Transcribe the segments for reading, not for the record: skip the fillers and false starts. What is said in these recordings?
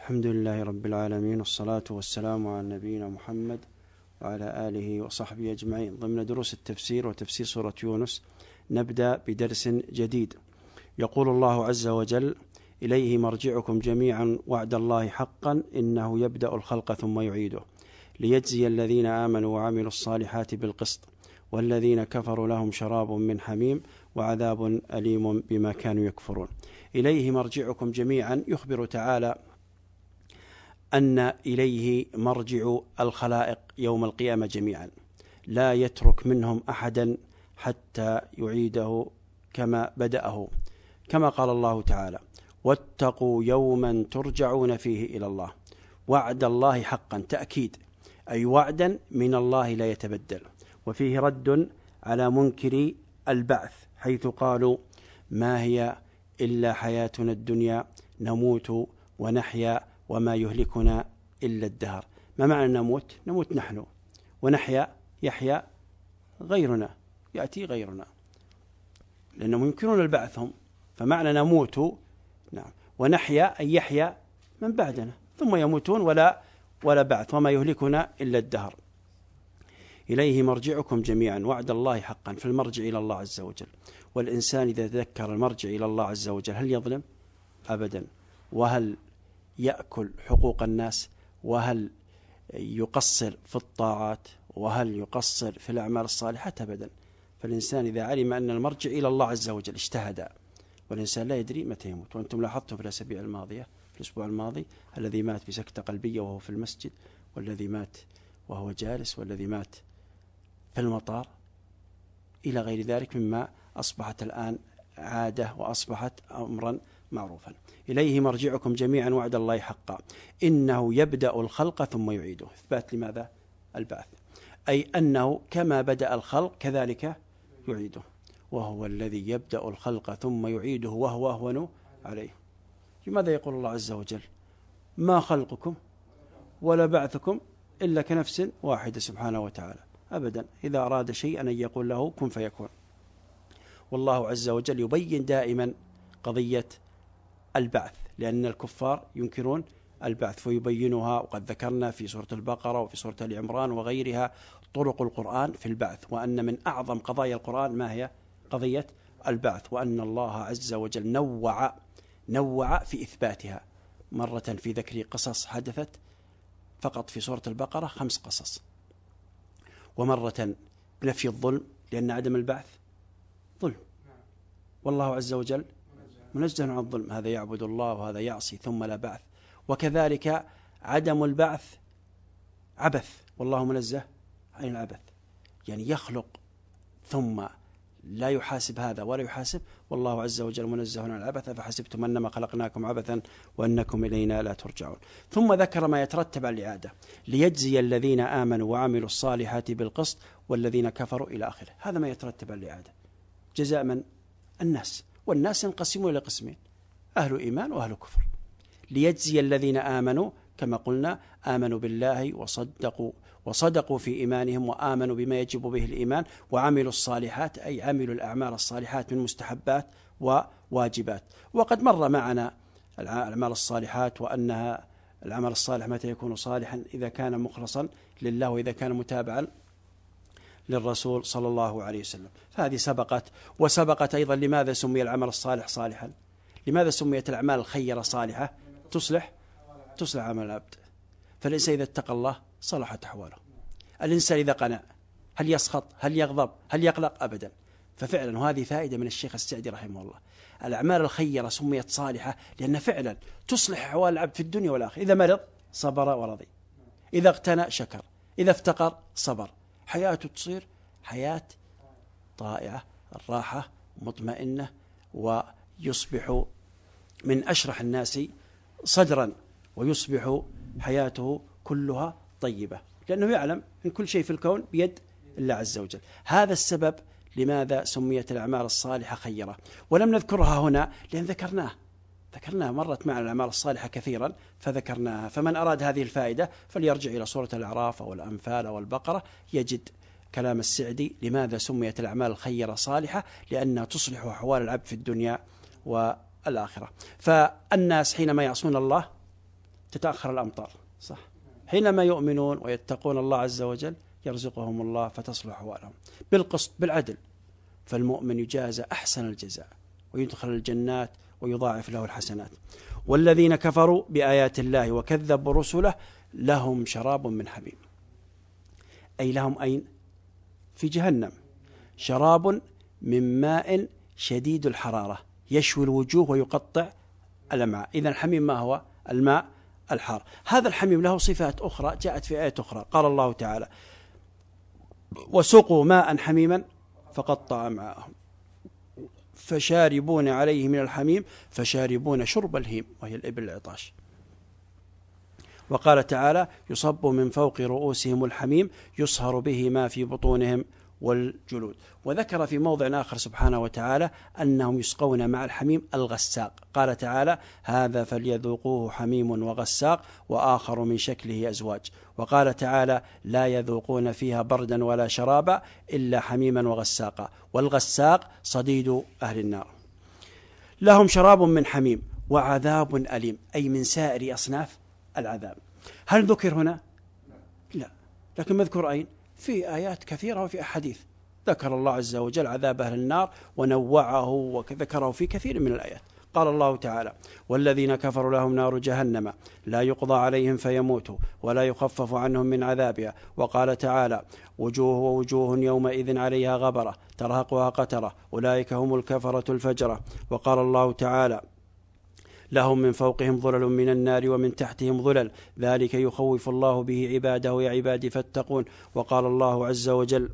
الحمد لله رب العالمين، والصلاة والسلام على نبينا محمد وعلى آله وصحبه أجمعين. ضمن دروس التفسير وتفسير سورة يونس نبدأ بدرس جديد. يقول الله عز وجل: إليه مرجعكم جميعا وعد الله حقا إنه يبدأ الخلق ثم يعيده ليجزي الذين آمنوا وعملوا الصالحات بالقسط والذين كفروا لهم شراب من حميم وعذاب أليم بما كانوا يكفرون. إليه مرجعكم جميعا، يخبر تعالى أن إليه مرجع الخلائق يوم القيامة جميعا، لا يترك منهم أحدا حتى يعيده كما بدأه، كما قال الله تعالى: واتقوا يوما ترجعون فيه إلى الله. وعد الله حقا، تأكيد، أي وعدا من الله لا يتبدل. وفيه رد على منكري البعث، حيث قالوا: ما هي إلا حياتنا الدنيا نموت ونحيا وما يهلكنا إلا الدهر. ما معنى نموت؟ نموت نحن، ونحيا يحيا غيرنا، يأتي غيرنا، لأنهم ينكرون البعث هم. فمعنى نموت، نعم، ونحيا أي يحيا من بعدنا، ثم يموتون ولا بعث، وما يهلكنا إلا الدهر. إليه مرجعكم جميعا، وعد الله حقا، في المرجع إلى الله عز وجل. والإنسان إذا تذكر المرجع إلى الله عز وجل هل يظلم؟ أبدا. وهل يأكل حقوق الناس؟ وهل يقصر في الطاعات؟ وهل يقصر في الأعمال الصالحة؟ أبدا. فالإنسان إذا علم أن المرجع إلى الله عز وجل اجتهد، والإنسان لا يدري متى يموت. وأنتم لاحظتم في الأسابيع الماضية، في الأسبوع الماضي، الذي مات بسكتة قلبية وهو في المسجد، والذي مات وهو جالس، والذي مات في المطار، إلى غير ذلك مما أصبحت الآن عادة وأصبحت أمرا معروفا. إليه مرجعكم جميعا وعد الله حقا إنه يبدأ الخلق ثم يعيده. إثبات لماذا؟ البعث، أي أنه كما بدأ الخلق كذلك يعيده، وهو الذي يبدأ الخلق ثم يعيده وهو أهون عليه. لماذا يقول الله عز وجل: ما خلقكم ولا بعثكم إلا كنفس واحدة سبحانه وتعالى؟ أبدا. إذا أراد شيئا أن يقول له كن فيكون. والله عز وجل يبين دائما قضية البعث، لأن الكفار ينكرون البعث فيبينها. وقد ذكرنا في سورة البقرة وفي سورة آل عمران وغيرها طرق القرآن في البعث، وأن من أعظم قضايا القرآن ما هي؟ قضية البعث، وأن الله عز وجل نوع في إثباتها، مرة في ذكر قصص حدثت فقط في سورة البقرة 5 قصص، ومرة بنفي الظلم، لأن عدم البعث ظلم، والله عز وجل منزه عن الظلم، هذا يعبد الله وهذا يعصي ثم لا بعث. وكذلك عدم البعث عبث، والله منزه عن العبث، يعني يخلق ثم لا يحاسب هذا ولا يحاسب، والله عز وجل منزه عن العبث. فحسبتم أنما خلقناكم عبثا وأنكم إلينا لا ترجعون. ثم ذكر ما يترتب على الإعادة: ليجزي الذين آمنوا وعملوا الصالحات بالقسط والذين كفروا إلى آخره. هذا ما يترتب على الإعادة، جزاء من؟ الناس. والناس ينقسمون إلى قسمين: أهل إيمان وأهل كفر. ليجزي الذين آمنوا، كما قلنا، آمنوا بالله وصدقوا في إيمانهم وآمنوا بما يجب به الإيمان، وعملوا الصالحات، أي عملوا الأعمال الصالحات من مستحبات وواجبات. وقد مر معنا الأعمال الصالحات، وأنها العمل الصالح متى يكون صالحا؟ إذا كان مخلصا لله، وإذا كان متابعا للرسول صلى الله عليه وسلم. فهذه سبقت أيضا لماذا سمي العمل الصالح صالحا؟ لماذا سميت الأعمال الخيرة صالحة؟ تصلح عمل العبد. فالإنسان إذا اتقى الله صلحت أحواله. الإنسان إذا قنع، هل يسخط؟ هل يغضب؟ هل يقلق؟ أبدا. ففعلا، وهذه فائدة من الشيخ السعدي رحمه الله، الأعمال الخيرة سميت صالحة لأن فعلا تصلح أحوال العبد في الدنيا والآخرة. إذا مرض صبر ورضي، إذا اغتنى شكر، إذا افتقر صبر، حياته تصير حياة طائعة، الراحة مطمئنة، ويصبح من أشرح الناس صدرا، ويصبح حياته كلها طيبة، لأنه يعلم أن كل شيء في الكون بيد الله عز وجل. هذا السبب لماذا سميت الأعمال الصالحة خيرة. ولم نذكرها هنا لأن ذكرناها مرت معنا الأعمال الصالحة كثيرا فذكرناها. فمن أراد هذه الفائدة فليرجع إلى سورة الأعراف أو الأنفال أو البقرة، يجد كلام السعدي لماذا سميت الأعمال الخيرة صالحة، لأنها تصلح أحوال العبد في الدنيا والآخرة. فالناس حينما يعصون الله تتأخر الأمطار، صح؟ حينما يؤمنون ويتقون الله عز وجل يرزقهم الله فتصلح أحوالهم بالقسط بالعدل، فالمؤمن يجازى أحسن الجزاء ويدخل الجنات ويضاعف له الحسنات. والذين كفروا بآيات الله وكذبوا رسله لهم شراب من حميم، أي لهم أين؟ في جهنم، شراب من ماء شديد الحرارة يشوي الوجوه ويقطع الأمعاء. إذن الحميم ما هو؟ الماء الحار. هذا الحميم له صفات أخرى جاءت في آية أخرى، قال الله تعالى: وسقوا ماء حميما فقطع أمعاءهم فشاربون عليه من الحميم فشاربون شرب الهيم، وهي الإبل العطاش. وقال تعالى: يصب من فوق رؤوسهم الحميم يصهر به ما في بطونهم والجلود. وذكر في موضع آخر سبحانه وتعالى أنهم يسقون مع الحميم الغساق، قال تعالى: هذا فليذوقوه حميم وغساق وآخر من شكله أزواج. وقال تعالى: لا يذوقون فيها بردا ولا شرابا إلا حميما وغساقا، والغساق صديد أهل النار. لهم شراب من حميم وعذاب أليم، أي من سائر أصناف العذاب. هل ذكر هنا؟ لا، لكن مذكور أين؟ في آيات كثيرة وفي أحاديث ذكر الله عز وجل عذاب أهل النار ونوعه وذكره في كثير من الآيات. قال الله تعالى: والذين كفروا لهم نار جهنم لا يقضى عليهم فيموتوا ولا يخفف عنهم من عذابها. وقال تعالى: ووجوه يومئذ عليها غبرة ترهقها قترة أولئك هم الكفرة الفجرة. وقال الله تعالى: لهم من فوقهم ظلل من النار ومن تحتهم ظلل ذلك يخوف الله به عباده يا عبادي فاتقون. وقال الله عز وجل: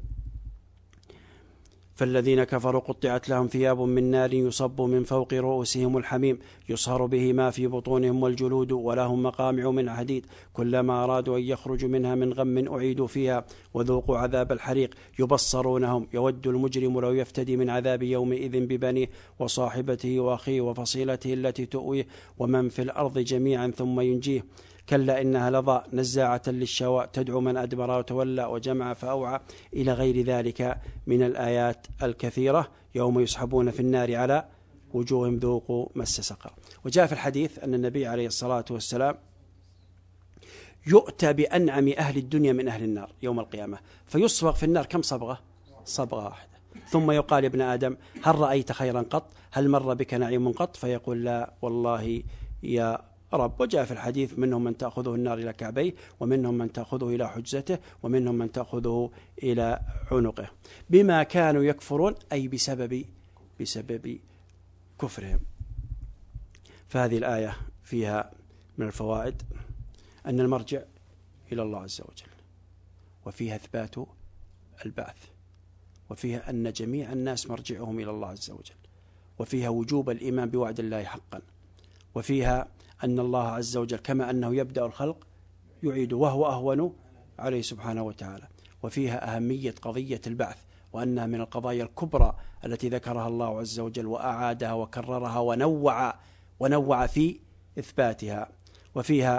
فالذين كفروا قطعت لهم ثياب من نار يصب من فوق رؤوسهم الحميم يصهر به ما في بطونهم والجلود ولهم مقامع من حديد كلما أرادوا أن يخرجوا منها من غم أعيدوا فيها وذوقوا عذاب الحريق يبصرونهم يود المجرم لو يفتدي من عذاب يومئذ ببنيه وصاحبته وأخيه وفصيلته التي تؤويه ومن في الأرض جميعا ثم ينجيه كلا إنها لظى نزاعة للشوى تدعو من أدبر وتولى وجمع فأوعى، إلى غير ذلك من الآيات الكثيرة. يوم يسحبون في النار على وجوههم ذوقوا مس سقر. وجاء في الحديث أن النبي عليه الصلاة والسلام يؤتى بأنعم أهل الدنيا من أهل النار يوم القيامة فيصبغ في النار كم صبغة؟ صبغة واحدة، ثم يقال يا ابن آدم هل رأيت خيرا قط؟ هل مر بك نعيم قط؟ فيقول لا والله يا رب. وجاء في الحديث منهم من تأخذه النار إلى كعبيه ومنهم من تأخذه إلى حجزته ومنهم من تأخذه إلى عنقه بما كانوا يكفرون، أي بسبب كفرهم. فهذه الآية فيها من الفوائد أن المرجع إلى الله عز وجل، وفيها إثبات البعث، وفيها أن جميع الناس مرجعهم إلى الله عز وجل، وفيها وجوب الإيمان بوعد الله حقا، وفيها أن الله عز وجل كما أنه يبدأ الخلق يعيد وهو أهون عليه سبحانه وتعالى، وفيها أهمية قضية البعث وأنها من القضايا الكبرى التي ذكرها الله عز وجل وأعادها وكررها ونوع في إثباتها، وفيها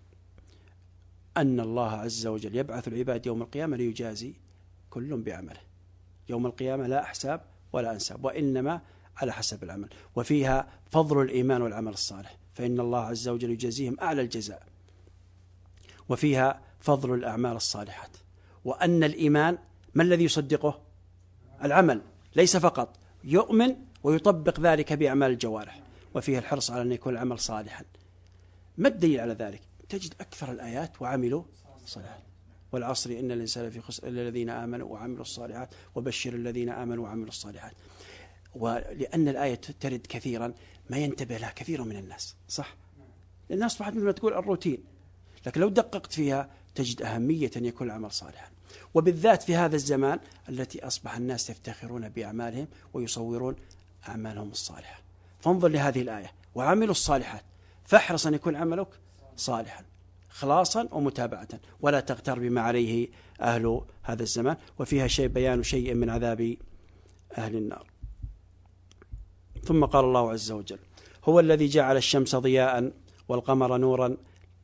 أن الله عز وجل يبعث العباد يوم القيامة ليجازي كل بعمله. يوم القيامة لا أحساب ولا أنساب وإنما على حسب العمل. وفيها فضل الإيمان والعمل الصالح فإن الله عز وجل يجازيهم أعلى الجزاء. وفيها فضل الأعمال الصالحات، وأن الإيمان ما الذي يصدقه؟ العمل، ليس فقط يؤمن ويطبق ذلك بأعمال الجوارح. وفيها الحرص على أن يكون العمل صالحا. ما الدليل على ذلك؟ تجد أكثر الآيات وعملوا صالحات والعصر إن الإنسان في خسر إلا الذين آمنوا وعملوا الصالحات وبشر الذين آمنوا وعملوا الصالحات. ولأن الآية ترد كثيرا ما ينتبه لها كثير من الناس، صح؟ الناس أصبحت مثل ما تقول الروتين، لكن لو دققت فيها تجد أهمية أن يكون العمل صالحا، وبالذات في هذا الزمان التي أصبح الناس يفتخرون بأعمالهم ويصورون أعمالهم الصالحة. فانظر لهذه الآية وعملوا الصالحات، فاحرص أن يكون عملك صالحا خلاصا ومتابعة ولا تغتر بما عليه أهل هذا الزمان. وفيها بيان شيء من عذاب أهل النار. ثم قال الله عز وجل: هو الذي جعل الشمس ضياء والقمر نورا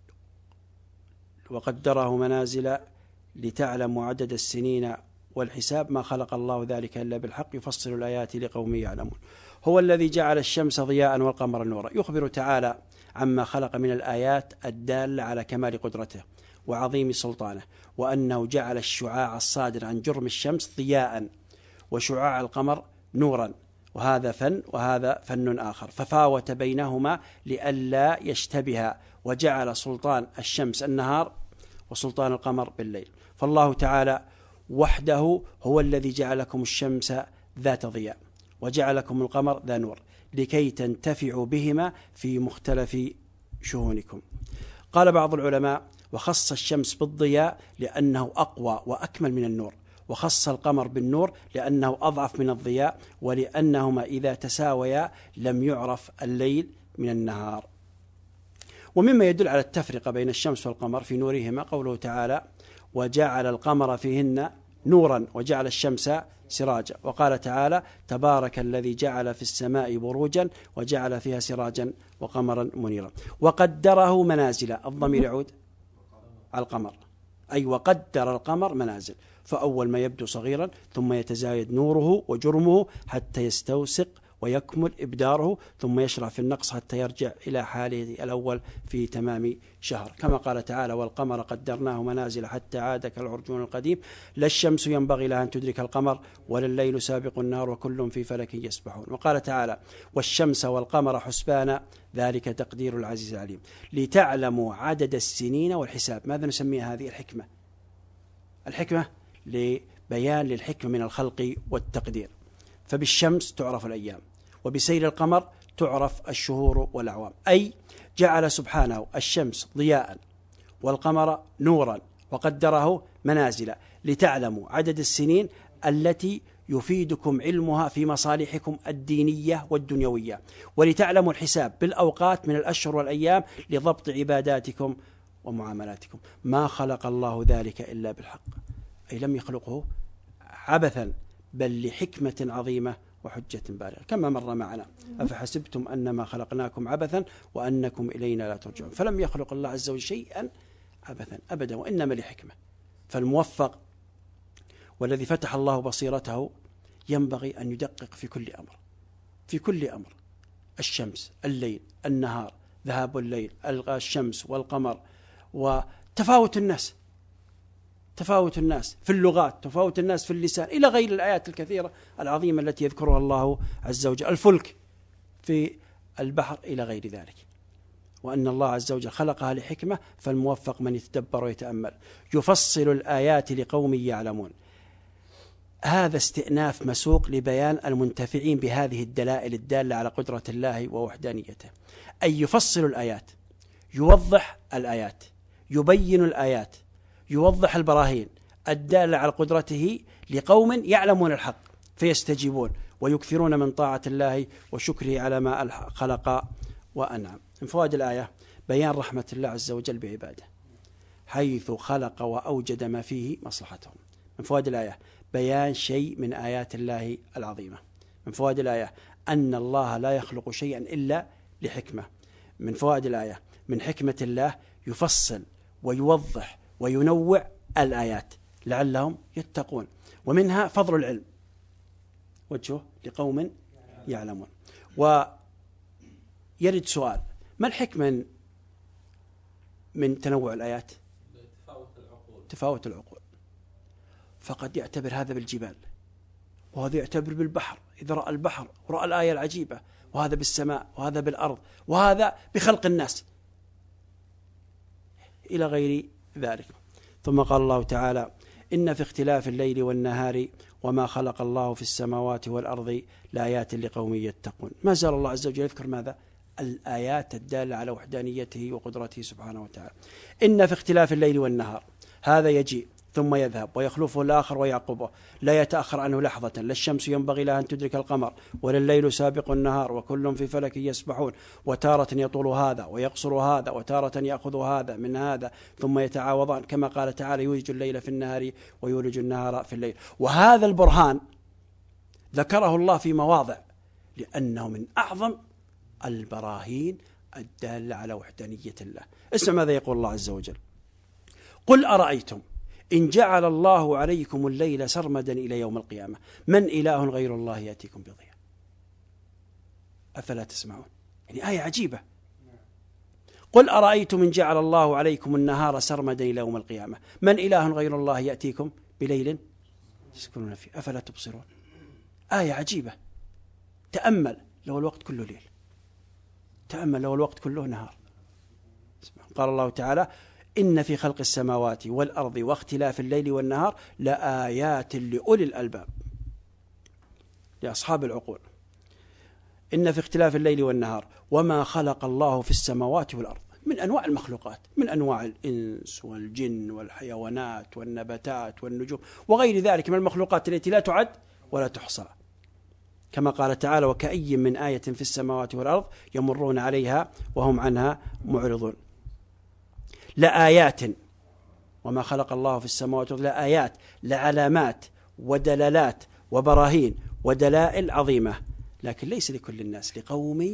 وقدره منازل لتعلموا عدد السنين والحساب ما خلق الله ذلك إلا بالحق يفصل الآيات لقوم يعلمون. هو الذي جعل الشمس ضياء والقمر نورا، يخبر تعالى عما خلق من الآيات الدالة على كمال قدرته وعظيم سلطانه، وأنه جعل الشعاع الصادر عن جرم الشمس ضياء وشعاع القمر نورا، وهذا فن وهذا فن آخر، ففاوت بينهما لئلا يشتبها، وجعل سلطان الشمس النهار وسلطان القمر بالليل. فالله تعالى وحده هو الذي جعلكم الشمس ذات ضياء وجعلكم القمر ذا نور لكي تنتفعوا بهما في مختلف شؤونكم. قال بعض العلماء: وخص الشمس بالضياء لأنه أقوى وأكمل من النور، وخص القمر بالنور لأنه أضعف من الضياء، ولأنهما إذا تساويا لم يعرف الليل من النهار. ومما يدل على التفرقة بين الشمس والقمر في نورهما قوله تعالى: وجعل القمر فيهن نورا وجعل الشمس سراجا. وقال تعالى: تبارك الذي جعل في السماء بروجا وجعل فيها سراجا وقمرا منيرا. وقدره منازل، الضمير يعود على القمر، أي وقدر القمر منازل، فأول ما يبدو صغيرا ثم يتزايد نوره وجرمه حتى يستوسق ويكمل إبداره، ثم يشرع في النقص حتى يرجع إلى حاله الأول في تمام شهر، كما قال تعالى: والقمر قدرناه منازل حتى عاد كالعرجون القديم، لا الشمس ينبغي لها أن تدرك القمر ولا الليل سابق النهار وكل في فلك يسبحون. وقال تعالى: والشمس والقمر حسبانا ذلك تقدير العزيز العليم، لتعلموا عدد السنين والحساب. ماذا نسميها هذه الحكمة؟ الحكمة لبيان للحكمة من الخلق والتقدير. فبالشمس تعرف الأيام، وبسير القمر تعرف الشهور والأعوام، أي جعل سبحانه الشمس ضياء والقمر نورا وقدره منازل لتعلموا عدد السنين التي يفيدكم علمها في مصالحكم الدينية والدنيوية، ولتعلموا الحساب بالأوقات من الأشهر والأيام لضبط عباداتكم ومعاملاتكم. ما خلق الله ذلك إلا بالحق، أي لم يخلقه عبثا بل لحكمة عظيمة وحجة بالغة، كما مر معنا: أفحسبتم أنما خلقناكم عبثا وأنكم إلينا لا ترجعون. فلم يخلق الله عز وجل شيئا عبثا أبدا، وإنما لحكمة. فالموفق والذي فتح الله بصيرته ينبغي أن يدقق في كل أمر، في كل أمر: الشمس، الليل، النهار، ذهاب الليل، الشمس والقمر، وتفاوت الناس، تفاوت الناس في اللغات، تفاوت الناس في اللسان، إلى غير الآيات الكثيرة العظيمة التي يذكرها الله عز وجل، الفلك في البحر إلى غير ذلك. وأن الله عز وجل خلقها لحكمة، فالموفق من يتدبر ويتأمل. يفصل الآيات لقوم يعلمون. هذا استئناف مسوق لبيان المنتفعين بهذه الدلائل الدالة على قدرة الله ووحدانيته، أي يفصل الآيات، يوضح الآيات، يبين الآيات، يوضح البراهين الدالة على قدرته لقوم يعلمون الحق فيستجيبون ويكثرون من طاعة الله وشكره على ما خلق وأنعم. من فوائد الآية بيان رحمة الله عز وجل بعباده حيث خلق وأوجد ما فيه مصلحتهم. من فوائد الآية بيان شيء من آيات الله العظيمة. من فوائد الآية أن الله لا يخلق شيئا إلا لحكمة. من فوائد الآية من حكمة الله يفصل ويوضح وينوع الآيات لعلهم يتقون. ومنها فضل العلم وجهه لقوم يعلمون. ويرد سؤال: ما الحكمة من تنوع الآيات؟ تفاوت العقول. فقد يعتبر هذا بالجبال، وهذا يعتبر بالبحر إذا رأى البحر ورأى الآية العجيبة، وهذا بالسماء، وهذا بالأرض، وهذا بخلق الناس، إلى غير ذلك. ثم قال الله تعالى: إن في اختلاف الليل والنهار وما خلق الله في السماوات والأرض لآيات لقوم يتقون. ما زال الله عز وجل يذكر ماذا؟ الآيات الدالة على وحدانيته وقدرته سبحانه وتعالى. إن في اختلاف الليل والنهار، هذا يجيء ثم يذهب ويخلفه الآخر ويعقبه، لا يتأخر عنه لحظة. لا الشمس ينبغي لها أن تدرك القمر ولا الليل سابق النهار وكل في فلك يسبحون. وتارة يطول هذا ويقصر هذا، وتارة يأخذ هذا من هذا ثم يتعاوضان، كما قال تعالى: يولج الليل في النهار ويولج النهار في الليل. وهذا البرهان ذكره الله في مواضع لأنه من أعظم البراهين الدالة على وحدانية الله. اسمع ماذا يقول الله عز وجل: قل أرأيتم إن جعل الله عليكم الليل سرمدا إلى يوم القيامة من إله غير الله يأتيكم بضياء. أفلا تسمعون؟ يعني آية عجيبة. قل أرأيتم إن جعل الله عليكم النهار سرمدا إلى يوم القيامة من إله غير الله يأتيكم بليل تسكنون فيه أفلا تبصرون. آية عجيبة. تأمل لو الوقت كله ليل، تأمل لو الوقت كله نهار. قال الله تعالى إن في خلق السماوات والأرض واختلاف الليل والنهار لآيات لأولي الألباب، لأصحاب العقول. إن في اختلاف الليل والنهار وما خلق الله في السماوات والأرض، من أنواع المخلوقات، من أنواع الإنس والجن والحيوانات والنباتات والنجوم وغير ذلك من المخلوقات التي لا تعد ولا تحصى، كما قال تعالى وكأي من آية في السماوات والأرض يمرون عليها وهم عنها معرضون. لآيات، وما خلق الله في السماوات والأرض لآيات، لعلامات ودلالات وبراهين ودلائل عظيمة، لكن ليس لكل الناس، لقوم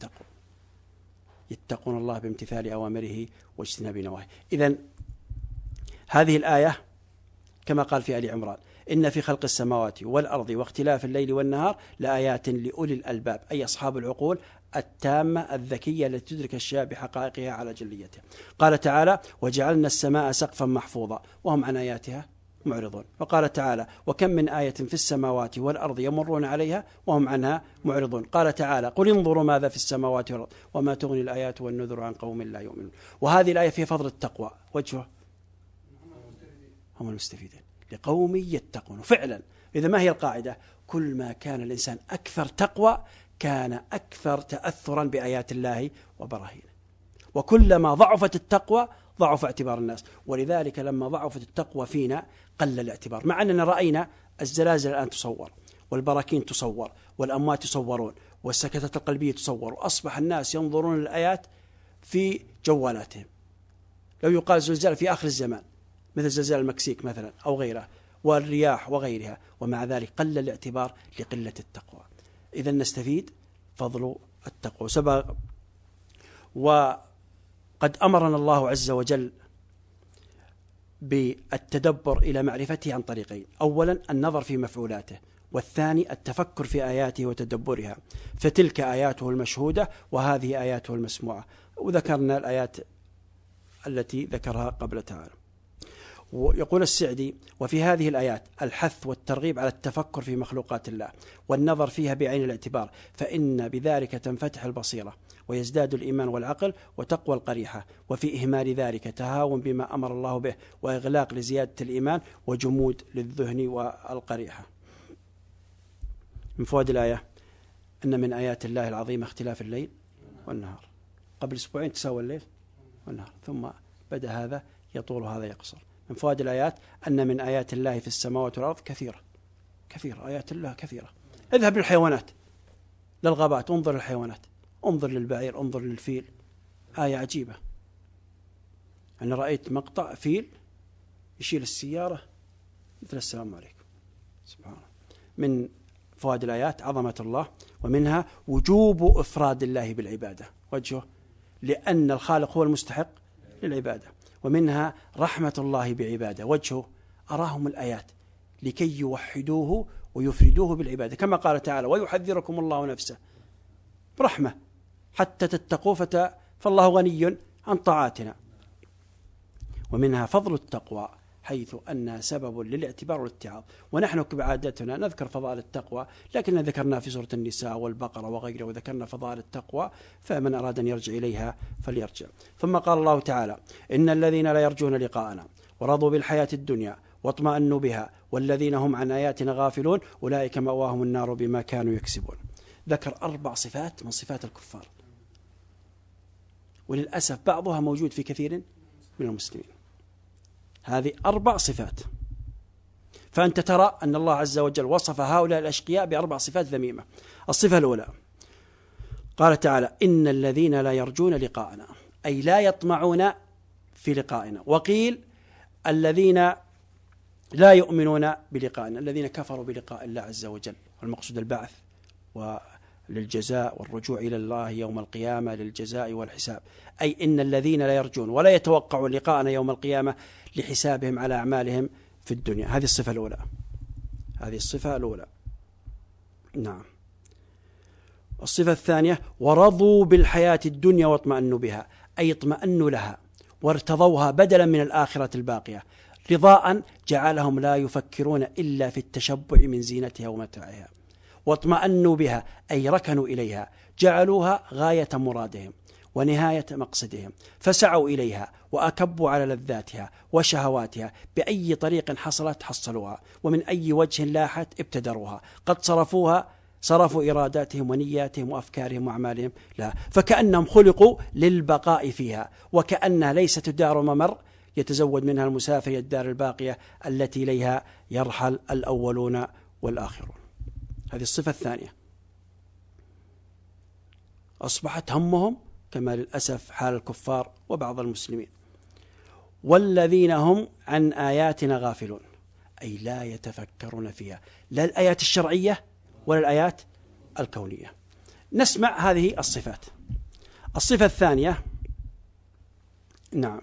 يتقون الله بامتثال أوامره واجتناب نواهيه. إذن هذه الآية كما قال في آل عمران إن في خلق السماوات والأرض واختلاف الليل والنهار لآيات لأولي الألباب، أي أصحاب العقول التامة الذكية التي تدرك الشيء بحقائقها على جليته. قال تعالى وجعلنا السماء سقفا محفوظا وهم عن آياتها معرضون. وقال تعالى وكم من آية في السماوات والأرض يمرون عليها وهم عنها معرضون. قال تعالى قل انظروا ماذا في السماوات والأرض وما تغني الآيات والنذر عن قوم لا يؤمنون. وهذه الآية فيها فضل التقوى، وجهه هم المستفيدين لقوم يتقون. فعلا إذا ما هي القاعدة؟ كل ما كان الإنسان أكثر تقوى كان أكثر تأثرا بآيات الله وبراهينه، وكلما ضعفت التقوى ضعف اعتبار الناس. ولذلك لما ضعفت التقوى فينا قل الاعتبار، مع أننا رأينا الزلازل الآن تصور، والبراكين تصور، والأموات يصورون، والسكتات القلبية تصور، وأصبح الناس ينظرون الآيات في جوالاتهم. لو يقال زلزال في آخر الزمان مثل زلزال المكسيك مثلا أو غيره، والرياح وغيرها، ومع ذلك قل الاعتبار لقلة التقوى. إذن نستفيد فضل التقوى. وقد أمرنا الله عز وجل بالتدبر إلى معرفته عن طريقين: أولا النظر في مفعولاته، والثاني التفكر في آياته وتدبرها، فتلك آياته المشهودة وهذه آياته المسموعة. وذكرنا الآيات التي ذكرها قبل تعالى. ويقول السعدي وفي هذه الآيات الحث والترغيب على التفكر في مخلوقات الله والنظر فيها بعين الاعتبار، فإن بذلك تنفتح البصيرة ويزداد الإيمان والعقل وتقوى القريحة، وفي إهمال ذلك تهاون بما أمر الله به وإغلاق لزيادة الإيمان وجمود للذهن والقريحة. من فوائد الآية أن من آيات الله العظيمة اختلاف الليل والنهار. قبل أسبوعين تساوى الليل والنهار، ثم بدأ هذا يطول وهذا يقصر. من فوائد الآيات أن من آيات الله في السماوات والأرض كثيرة آيات الله كثيرة. اذهب للحيوانات، للغابات، انظر للحيوانات، انظر للبعير، انظر للفيل، آية عجيبة. أنا رأيت مقطع فيل يشيل السيارة مثل السلام عليكم. سبحان الله. من فوائد الآيات عظمة الله، ومنها وجوب إفراد الله بالعبادة، وجهه لأن الخالق هو المستحق للعبادة. ومنها رحمة الله بعباده، وجهه أراهم الآيات لكي يوحدوه ويفردوه بالعبادة، كما قال تعالى ويحذركم الله نفسه، رحمة حتى تتقوا فالله غني عن طاعاتنا. ومنها فضل التقوى حيث أنها سبب للاعتبار والاتعاظ. ونحن بعادتنا نذكر فضائل التقوى، لكن ذكرنا في سورة النساء والبقرة وغيرها، وذكرنا فضائل التقوى، فمن أراد أن يرجع إليها فليرجع. ثم قال الله تعالى إن الذين لا يرجون لقاءنا ورضوا بالحياة الدنيا واطمأنوا بها والذين هم عن آياتنا غافلون أولئك مأواهم النار بما كانوا يكسبون. ذكر 4 صفات من صفات الكفار، وللأسف بعضها موجود في كثير من المسلمين. هذه 4 صفات، فأنت ترى أن الله عز وجل وصف هؤلاء الأشقياء ب4 صفات ذميمة. الصفة الأولى قال تعالى إن الذين لا يرجون لقاءنا، أي لا يطمعون في لقائنا. وقيل الذين لا يؤمنون بلقائنا، الذين كفروا بلقاء الله عز وجل، والمقصود البعث وللجزاء والرجوع إلى الله يوم القيامة للجزاء والحساب. أي إن الذين لا يرجون ولا يتوقعون لقاءنا يوم القيامة لحسابهم على أعمالهم في الدنيا. هذه الصفة الأولى. هذه الصفة الأولى. نعم. الصفة الثانية ورضوا بالحياة الدنيا واطمأنوا بها، أي اطمأنوا لها وارتضوها بدلا من الآخرة الباقية رضاء جعلهم لا يفكرون إلا في التشبع من زينتها ومتاعها، واطمأنوا بها أي ركنوا إليها، جعلوها غاية مرادهم ونهاية مقصدهم، فسعوا إليها وأكبوا على لذاتها وشهواتها، بأي طريق حصلت حصلوها، ومن أي وجه لاحت ابتدروها، قد صرفوا إراداتهم ونياتهم وأفكارهم وأعمالهم لها، فكأنهم خلقوا للبقاء فيها، وكأنها ليست دار ممر يتزود منها المسافر الدار الباقية التي إليها يرحل الأولون والآخرون. هذه الصفة الثانية. أصبحت همهم كما للأسف حال الكفار وبعض المسلمين. والذين هم عن آياتنا غافلون، أي لا يتفكرون فيها، لا الآيات الشرعية ولا الآيات الكونية. نسمع هذه الصفات. الصفة الثانية، نعم،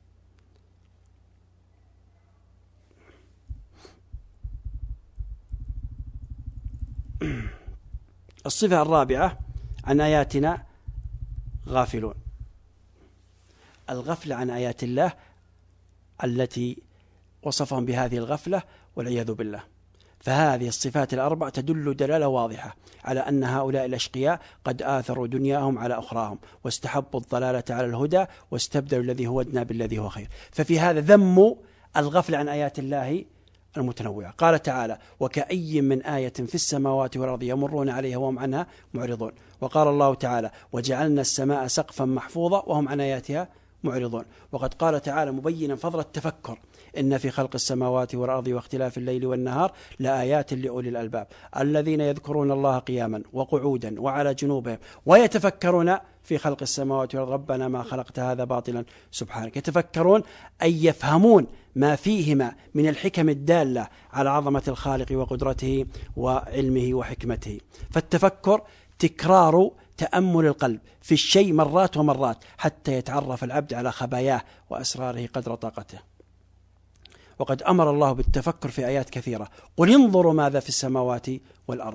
الصفة الرابعة عن آياتنا غافلون. الغفلة عن آيات الله التي وصفهم بهذه الغفلة والعياذ بالله. فهذه الصفات الأربع تدل دلالة واضحة على أن هؤلاء الأشقياء قد آثروا دنياهم على أخراهم، واستحبوا الضلالة على الهدى، واستبدلوا الذي هو أدنى بالذي هو خير. ففي هذا ذم الغفلة عن آيات الله المتنوعة. قال تعالى: وكأي من آية في السماوات والأرض يمرون عليها وهم عنها معرضون. وقال الله تعالى: وجعلنا السماء سقفا محفوظا وهم عن آياتها معرضون. وقد قال تعالى مبينا فضل التفكر: إن في خلق السماوات والأرض واختلاف الليل والنهار لآيات لأولي الألباب الذين يذكرون الله قياما وقعودا وعلى جنوبهم ويتفكرون في خلق السماوات والأرض ربنا ما خلقت هذا باطلا سبحانك. يتفكرون أي يفهمون ما فيهما من الحكم الدالة على عظمة الخالق وقدرته وعلمه وحكمته. فالتفكر تكرار تأمل القلب في الشيء مرات ومرات حتى يتعرف العبد على خباياه وأسراره قدر طاقته. وقد أمر الله بالتفكر في آيات كثيرة: قل انظروا ماذا في السماوات والأرض.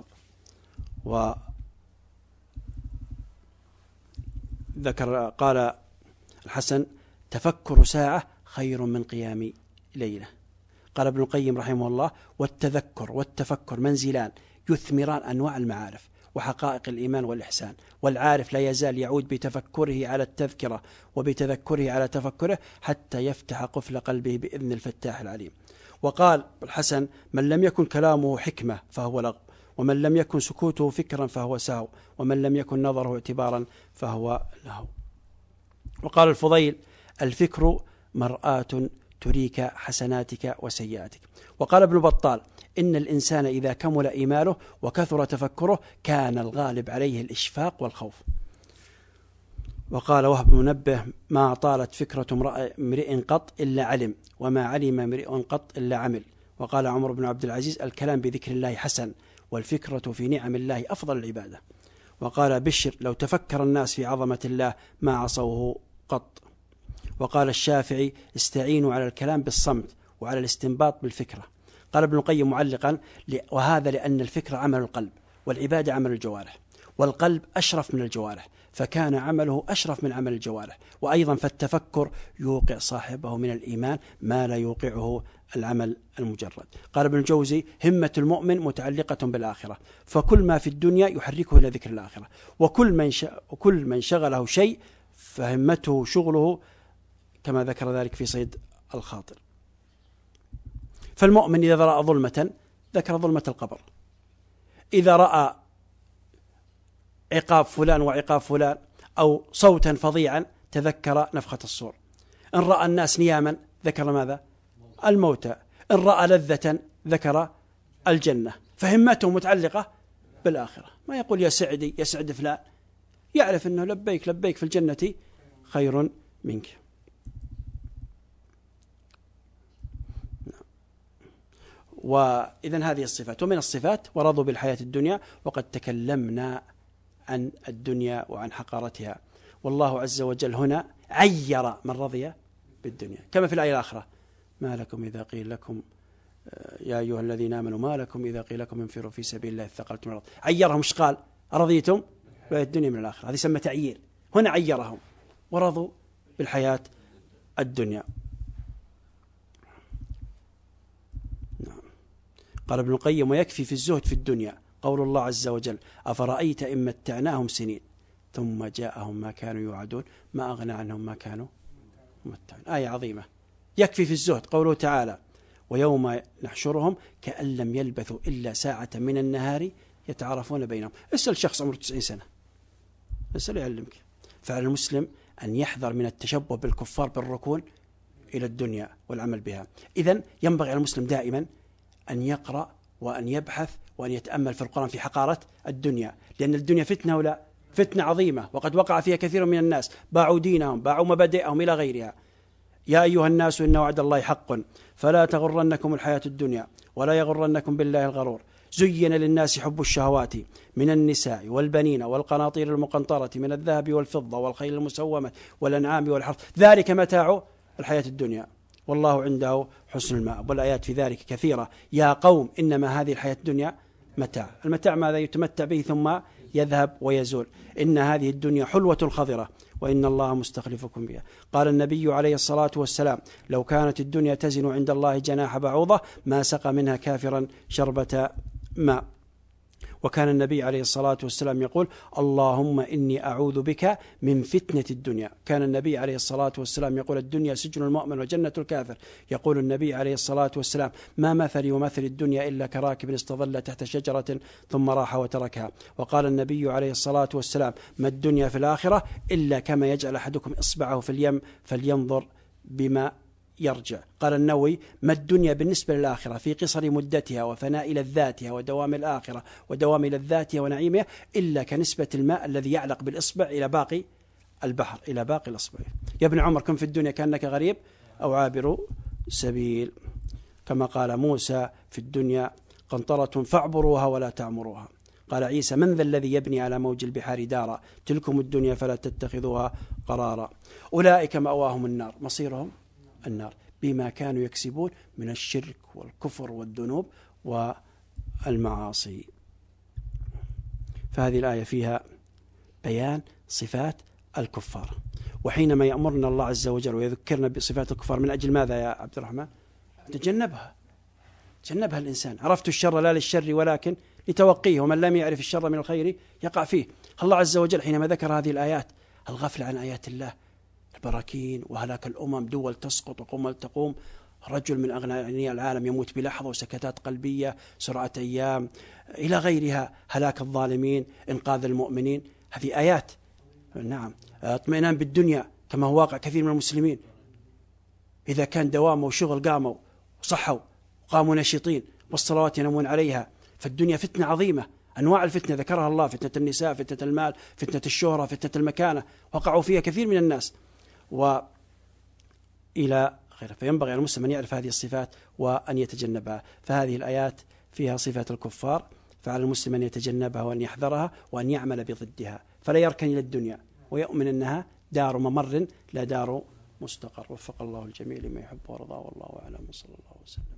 قال الحسن: تفكر ساعة خير من قيام ليلة. قال ابن القيم رحمه الله: والتذكر والتفكر منزلان يثمران أنواع المعارف وحقائق الإيمان والإحسان، والعارف لا يزال يعود بتفكره على التذكرة وبتذكره على تفكره حتى يفتح قفل قلبه بإذن الفتاح العليم. وقال الحسن: من لم يكن كلامه حكمة فهو لغو، ومن لم يكن سكوته فكرا فهو سهو، ومن لم يكن نظره اعتبارا فهو لهو. وقال الفضيل: الفكر مرآة تريك حسناتك وسيئاتك. وقال ابن بطال: إن الإنسان إذا كمل إيمانه وكثر تفكره كان الغالب عليه الإشفاق والخوف. وقال وهب منبه: ما طالت فكرة امرئ قط إلا علم، وما علم امرئ قط إلا عمل. وقال عمر بن عبد العزيز: الكلام بذكر الله حسن، والفكرة في نعم الله أفضل العبادة. وقال بشر: لو تفكر الناس في عظمة الله ما عصوه قط. وقال الشافعي: استعينوا على الكلام بالصمت وعلى الاستنباط بالفكرة. قال ابن القيم معلقا: وهذا لأن الفكرة عمل القلب، والعبادة عمل الجوارح، والقلب أشرف من الجوارح، فكان عمله أشرف من عمل الجوارح. وأيضا فالتفكر يوقع صاحبه من الإيمان ما لا يوقعه العمل المجرد. قال ابن الجوزي: همة المؤمن متعلقة بالآخرة، فكل ما في الدنيا يحركه إلى ذكر الآخرة، وكل من شغله شيء فهمته شغله، كما ذكر ذلك في صيد الخاطر. فالمؤمن إذا رأى ظلمة ذكر ظلمة القبر، إذا رأى عقاب فلان وعقاب فلان أو صوتا فظيعا تذكر نفخة الصور. إن رأى الناس نياما ذكر ماذا؟ الموتى. إن رأى لذة ذكر الجنة. فهمته متعلقة بالآخرة. ما يقول يا سعدي يا سعد فلان، يعرف أنه لبيك لبيك في الجنة خير منك. وإذن هذه الصفات. ومن الصفات: ورضوا بالحياة الدنيا. وقد تكلمنا عن الدنيا وعن حقارتها، والله عز وجل هنا عير من رضي بالدنيا، كما في الآية الآخرة: ما لكم إذا قيل لكم يا أيها الذين آمنوا ما لكم إذا قيل لكم انفروا في سبيل الله اثقلتم الأرض. عيرهم. مش قال رضيتم بالدنيا من الآخرة؟ هذه يسمى تعيير. هنا عيرهم ورضوا بالحياة الدنيا. نعم. قال ابن القيم: ويكفي في الزهد في الدنيا قول الله عز وجل: أفرأيت إن متعناهم سنين ثم جاءهم ما كانوا يوعدون ما أغنى عنهم ما كانوا متعون. آية عظيمة. يكفي في الزهد قوله تعالى: ويوم نحشرهم كأن لم يلبثوا إلا ساعة من النهار يتعارفون بينهم. اسأل شخص عمره 90 سنة، اسأل يعلمك. فعلى المسلم أن يحذر من التشبه بالكفار بالركون إلى الدنيا والعمل بها. إذن ينبغي على المسلم دائما أن يقرأ وأن يبحث وأن يتأمل في القرآن في حقارة الدنيا، لأن الدنيا فتنة ولا فتنة عظيمة، وقد وقع فيها كثير من الناس، باعوا دينهم، باعوا مبادئهم إلى غيرها. يا أيها الناس إن وعد الله حق فلا تغرنكم الحياة الدنيا ولا يغرنكم بالله الغرور. زين للناس حب الشهوات من النساء والبنين والقناطير المقنطرة من الذهب والفضة والخيل المسومة والأنعام والحرث ذلك متاع الحياة الدنيا والله عنده حسن المآب. والآيات في ذلك كثيرة. يا قوم إنما هذه الحياة الدنيا متاع. المتاع ماذا يتمتع به ثم يذهب ويزول. إن هذه الدنيا حلوة خضرة وإن الله مستخلفكم بها. قال النبي عليه الصلاة والسلام: لو كانت الدنيا تزن عند الله جناح بعوضة ما سقى منها كافرا شربة ماء. وكان النبي عليه الصلاة والسلام يقول: اللهم إني أعوذ بك من فتنة الدنيا. كان النبي عليه الصلاة والسلام يقول: الدنيا سجن المؤمن وجنة الكافر. يقول النبي عليه الصلاة والسلام: ما مثلي ومثل الدنيا إلا كراكب استظل تحت شجرة ثم راح وتركها. وقال النبي عليه الصلاة والسلام: ما الدنيا في الآخرة إلا كما يجعل أحدكم إصبعه في اليم فلينظر بما يرجع. قال النووي: ما الدنيا بالنسبة للآخرة في قصر مدتها وفناء لذاتها ودوام الآخرة ودوام لذاتها ونعيمها إلا كنسبة الماء الذي يعلق بالإصبع إلى باقي البحر، إلى باقي الإصبع. يا ابن عمر كن في الدنيا كأنك غريب أو عابر سبيل. كما قال موسى: في الدنيا قنطرة فاعبروها ولا تعمروها. قال عيسى: من ذا الذي يبني على موج البحار دارا تلكم الدنيا فلا تتخذوها قرارا. أولئك مأواهم النار مصيرهم النار بما كانوا يكسبون من الشرك والكفر والذنوب والمعاصي. فهذه الآية فيها بيان صفات الكفار. وحينما يأمرنا الله عز وجل ويذكرنا بصفات الكفار من أجل ماذا يا عبد الرحمن؟ تجنبها الإنسان. عرفت الشر لا للشر ولكن لتوقيه، ومن لم يعرف الشر من الخير يقع فيه. الله عز وجل حينما ذكر هذه الآيات الغفل عن آيات الله، البراكين وهلاك الأمم، دول تسقط وقمل تقوم، رجل من أغنياء العالم يموت بلحظة، وسكتات قلبية، سرعة أيام، إلى غيرها، هلاك الظالمين، إنقاذ المؤمنين. هذه آيات. نعم. اطمئنان بالدنيا كما هو واقع كثير من المسلمين، إذا كان دوامه وشغل قاموا وصحوا وقاموا نشيطين والصلوات ينامون عليها. فالدنيا فتنة عظيمة، أنواع الفتنة ذكرها الله: فتنة النساء، فتنة المال، فتنة الشهرة، فتنة المكانة، وقعوا فيها كثير من الناس وإلى غيره. فينبغي على المسلم أن يعرف هذه الصفات وأن يتجنبها. فهذه الآيات فيها صفات الكفار، فعلى المسلم أن يتجنبها وأن يحذرها وأن يعمل بضدها، فلا يركن إلى الدنيا ويؤمن أنها دار ممر لا دار مستقر. وفق الله الجميع لما يحب ويرضى، والله أعلم، صلى الله وسلم.